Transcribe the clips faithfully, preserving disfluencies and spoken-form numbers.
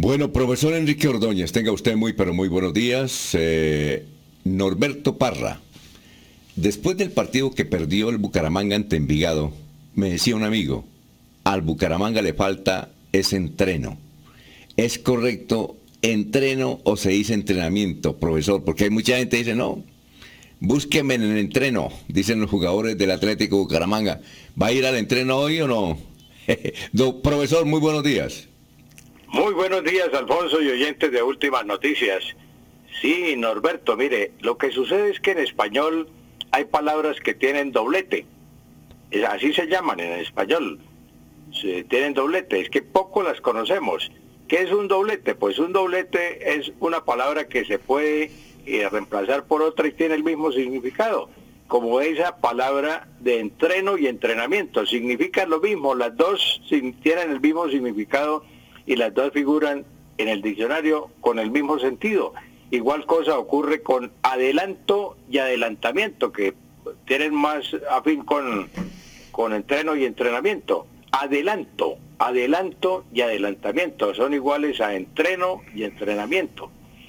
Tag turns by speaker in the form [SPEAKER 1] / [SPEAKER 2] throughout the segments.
[SPEAKER 1] Bueno, profesor Enrique Ordóñez, tenga usted muy, pero muy buenos días. Eh, Norberto Parra, después del partido que perdió el Bucaramanga ante Envigado, me decía un amigo, al Bucaramanga le falta ese entreno. ¿Es correcto entreno o se dice entrenamiento, profesor? Porque hay mucha gente que dice, no, búsqueme en el entreno, dicen los jugadores del Atlético Bucaramanga. ¿Va a ir al entreno hoy o no? Do, profesor, muy buenos días.
[SPEAKER 2] Muy buenos días, Alfonso, y oyentes de Últimas Noticias. Sí, Norberto, mire, lo que sucede es que en español hay palabras que tienen doblete. Así se llaman en español. Se tienen doblete, es que poco las conocemos. ¿Qué es un doblete? Pues un doblete es una palabra que se puede eh, reemplazar por otra y tiene el mismo significado. Como esa palabra de entreno y entrenamiento. Significan lo mismo, las dos tienen el mismo significado y las dos figuran en el diccionario con el mismo sentido. Igual cosa ocurre con adelanto y adelantamiento, que tienen más afín con, con entreno y entrenamiento. Adelanto, adelanto y adelantamiento son iguales a entreno y entrenamiento.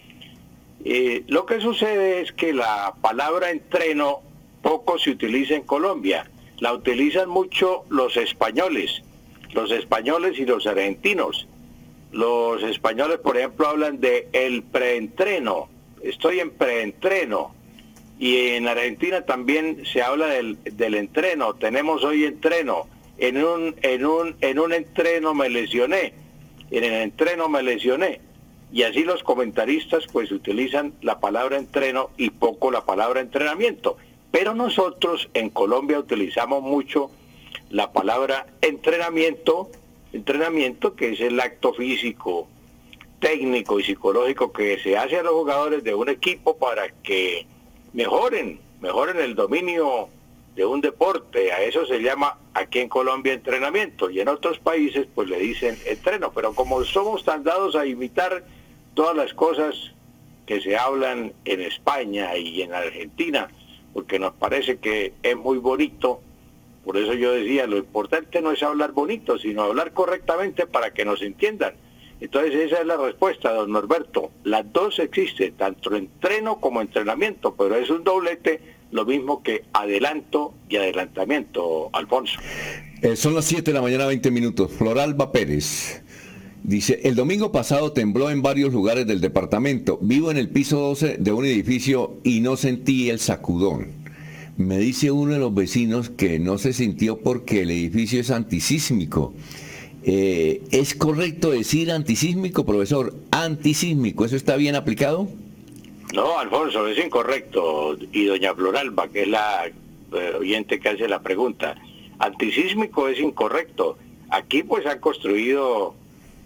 [SPEAKER 2] Eh, lo que sucede es que la palabra entreno poco se utiliza en Colombia. La utilizan mucho los españoles, los españoles y los argentinos. Los españoles, por ejemplo, hablan de el preentreno. Estoy en preentreno. Y en Argentina también se habla del, del entreno. Tenemos hoy entreno. En un, en un, en un entreno me lesioné. En el entreno me lesioné. Y así los comentaristas pues utilizan la palabra entreno y poco la palabra entrenamiento. Pero nosotros en Colombia utilizamos mucho la palabra entrenamiento. Entrenamiento, que es el acto físico, técnico y psicológico que se hace a los jugadores de un equipo para que mejoren, mejoren el dominio de un deporte. A eso se llama aquí en Colombia entrenamiento, y en otros países pues le dicen entreno. Pero como somos tan dados a imitar todas las cosas que se hablan en España y en Argentina, porque nos parece que es muy bonito. Por eso yo decía, lo importante no es hablar bonito, sino hablar correctamente para que nos entiendan. Entonces esa es la respuesta, don Norberto. Las dos existen, tanto entreno como entrenamiento, pero es un doblete, lo mismo que adelanto y adelantamiento, Alfonso.
[SPEAKER 1] Eh, son las siete de la mañana, veinte minutos. Floralba Pérez dice, el domingo pasado tembló en varios lugares del departamento. Vivo en el piso doce de un edificio y no sentí el sacudón. Me dice uno de los vecinos que no se sintió porque el edificio es antisísmico. Eh, ¿Es correcto decir antisísmico, profesor? Antisísmico, ¿eso está bien aplicado?
[SPEAKER 2] No, Alfonso, es incorrecto. Y doña Floralba, que es la eh, oyente que hace la pregunta, antisísmico es incorrecto. Aquí pues han construido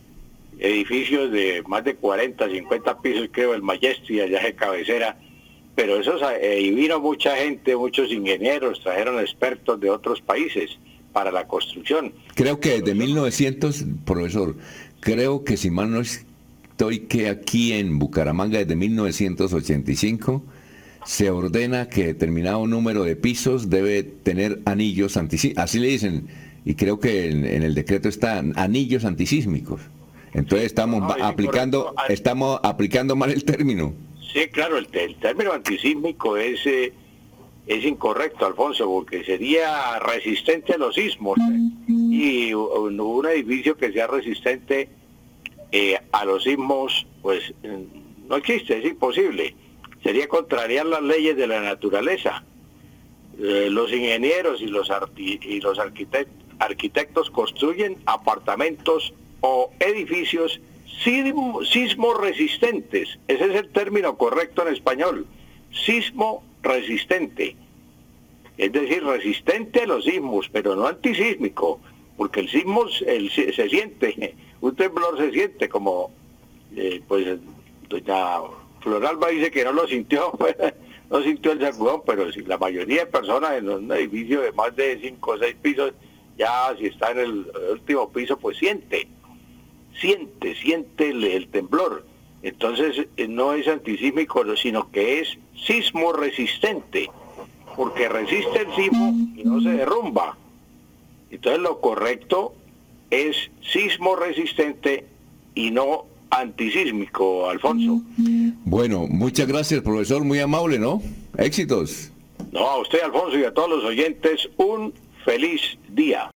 [SPEAKER 2] edificios de más de cuarenta, cincuenta pisos, creo, el Majesty allá de cabecera. Pero eso, eh, y vino mucha gente, muchos ingenieros, trajeron expertos de otros países para la construcción.
[SPEAKER 1] Creo que desde mil novecientos, profesor, creo que si mal no estoy, que aquí en Bucaramanga desde mil novecientos ochenta y cinco se ordena que determinado número de pisos debe tener anillos antisísmicos, así le dicen, y creo que en, en el decreto están anillos antisísmicos. Entonces estamos no, aplicando, estamos aplicando mal el término.
[SPEAKER 2] Sí, claro, el, el término antisísmico es, eh, es incorrecto, Alfonso, porque sería resistente a los sismos. Y un, un edificio que sea resistente eh, a los sismos, pues no existe, es imposible. Sería contrariar las leyes de la naturaleza. Eh, los ingenieros y los, arti y los arquitect arquitectos construyen apartamentos o edificios Sismo, sismo resistentes, ese es el término correcto en español, sismo resistente, es decir, resistente a los sismos, pero no antisísmico, porque el sismo el, se, se siente, un temblor se siente, como eh, pues doña Floralba dice que no lo sintió, no sintió el sacudón, pero si la mayoría de personas en un edificio de más de cinco o seis pisos, ya si está en el último piso, pues siente. siente, siente el, el temblor. Entonces eh, no es antisísmico, sino que es sismo resistente, porque resiste el sismo y no se derrumba. Entonces lo correcto es sismo resistente y no antisísmico, Alfonso.
[SPEAKER 1] Bueno, muchas gracias, profesor, muy amable, ¿no? Éxitos.
[SPEAKER 2] No, a usted, Alfonso, y a todos los oyentes, un feliz día.